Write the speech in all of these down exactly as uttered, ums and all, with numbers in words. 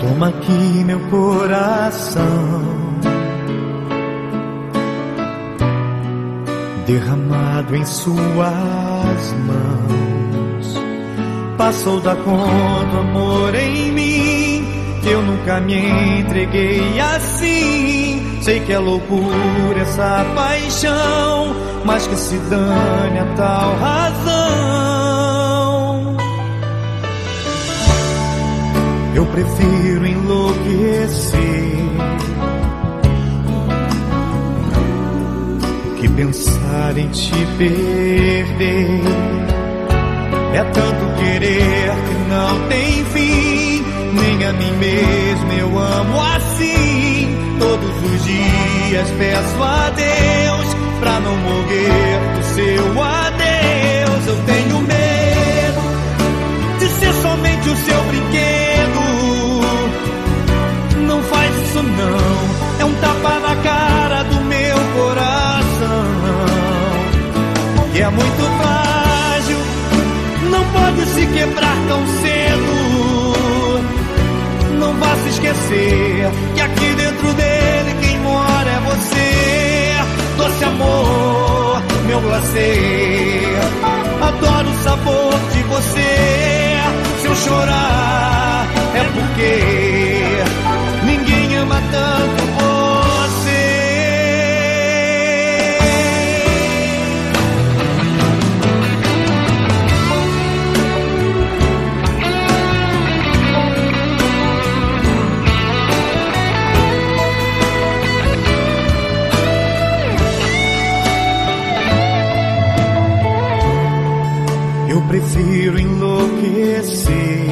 Toma aqui meu coração, derramado em suas mãos. Passou da conta amor em mim, que eu nunca me entreguei assim. Sei que é loucura essa paixão, mas que se dane a tal razão. Eu prefiro enlouquecer que pensar em te perder. É tanto querer que não tem fim, nem a mim mesmo eu amo assim. Todos os dias peço a Deus pra não morrer do seu adeus. Eu tenho medo de ser somente o seu brinquedo. Não faz isso não, é um tapa na cara do meu coração, que é muito frágil, não pode se quebrar tão cedo. Não vá se esquecer que aqui dentro dele quem mora é você. Doce amor, meu glacê, adoro o sabor de você. Se eu chorar é porque ninguém ama tanto você. Eu prefiro enlouquecer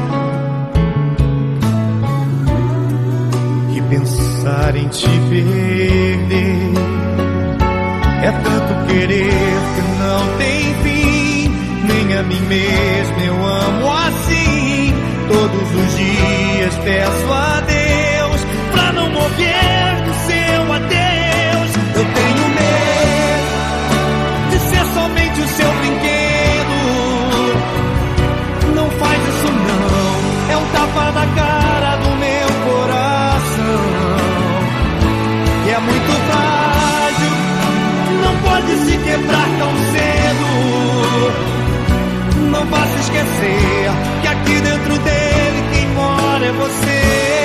que pensar em te perder. É tanto querer que não tem fim, nem a mim mesmo eu amo assim. Todos os dias peço a Deus pra não morrer do seu adeus. Eu tenho medo de ser somente o seu brinquedo. Não faz isso não, é um tapa na cara do meu coração, que é muito frágil, não pode se quebrar tão cedo. Não vá se esquecer que aqui dentro dele quem mora é você.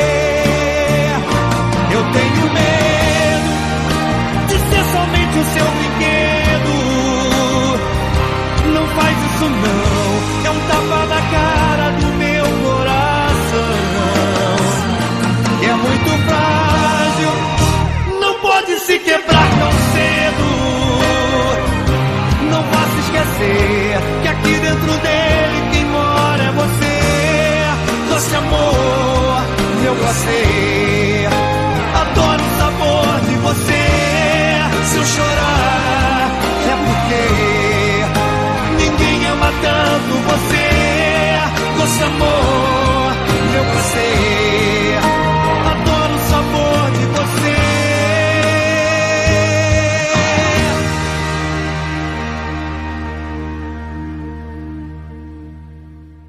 Eu tenho medo de ser somente o seu brinquedo. Não faz isso não, é um tapa na cara do meu coração, que é muito frágil, não pode se quebrar tão cedo. Não vá se esquecer que aqui dentro dele quem mora é você. Doce amor, meu glacê,